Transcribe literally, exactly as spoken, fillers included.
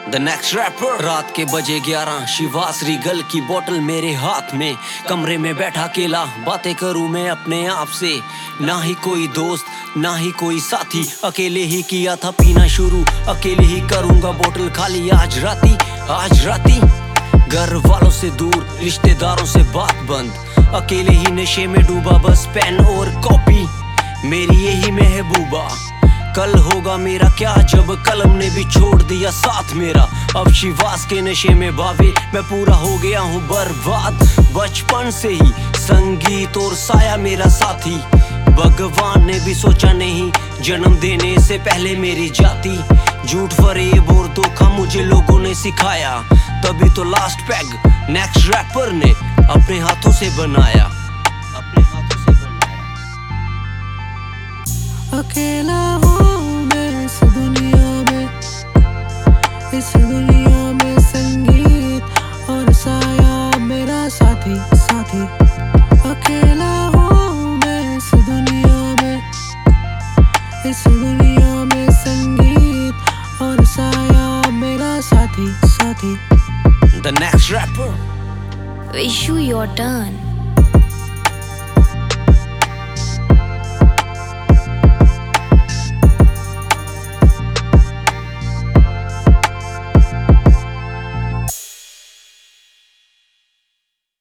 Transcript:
The next wrapper. रात के बजे ग्यारह, शिवास रीगल की बोतल मेरे हाथ में, कमरे में बैठा अकेला बातें करूं मैं अपने आप से। ना ही कोई दोस्त ना ही कोई साथी, अकेले ही किया था पीना शुरू, अकेले ही करूंगा बोतल खाली आज राती आज राती। घर वालों से दूर, रिश्तेदारों से बात बंद, अकेले ही नशे में डूबा, बस पेन और कॉपी मेरी यही महबूबा। कल होगा मेरा क्या जब कलम ने भी छोड़ दिया साथ मेरा। अब शिवास के नशे में बावे मैं पूरा हो गया हूँ बर्बाद। बचपन से ही संगीत और साया मेरा साथी, भगवान ने भी सोचा नहीं जन्म देने से पहले मेरी जाति। झूठ फरेब और धोखा मुझे लोगों ने सिखाया, तभी तो लास्ट पैग नेक्स्ट रैपर ने अपने हाथों से बनाया अपने हाथों से बनाया। अकेला हूँ मैं इस दुनिया में, इस दुनिया में संगीत और साया मेरा साथी साथी। अकेला हूँ मैं इस दुनिया में, इस दुनिया में संगीत और साया मेरा साथी साथी। The next rapper. Wish you your turn.